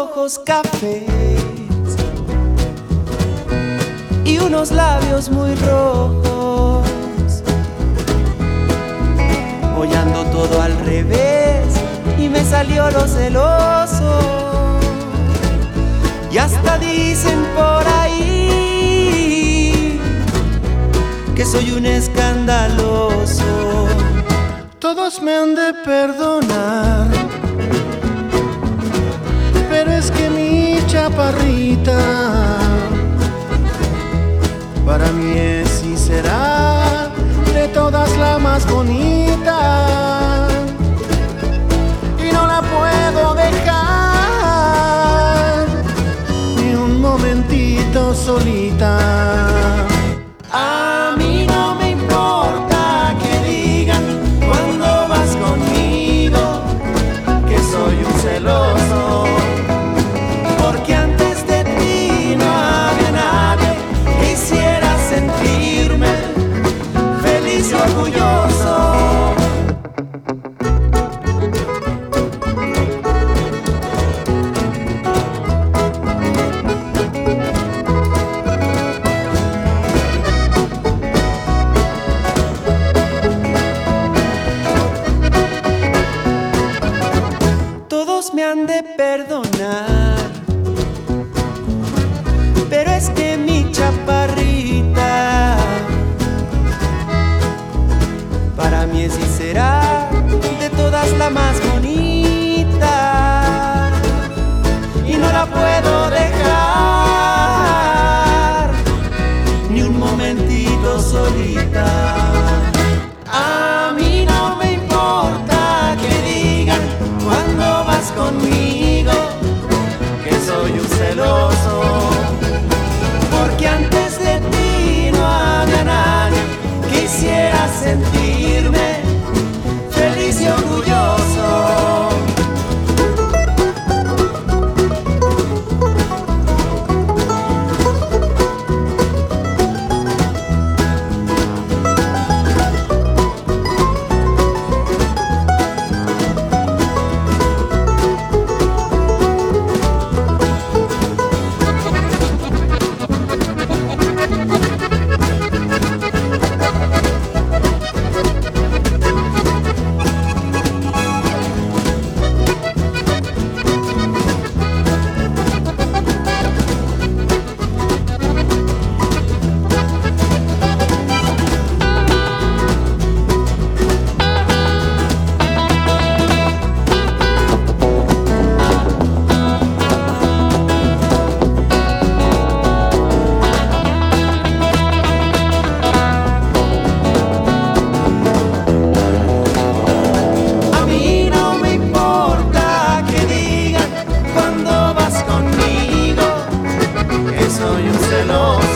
ojos cafés y unos labios muy rojos. Hoy ando todo al revés y me salió lo celoso. Y hasta dicen por ahí que soy un escandaloso. Todos me han de perdonar, pero es que mi chaparrita para mí es y será de todas la más bonita, y no la puedo dejar ni un momentito solita. A mí no me importa que digan cuando vas conmigo que soy un celoso, porque antes de ti no había nadie que hiciera sentirme feliz y orgulloso. Todos me han de perdonar, pero es que mi chaparrita para mí es y será de todas la más bonita, y no la puedo dejar ni un momentito solita. A mí no me importa que digan cuando vas conmigo que soy un celoso, porque antes de ti no había nadie que hiciera sentirme feliz y orgulloso. Soy un celoso.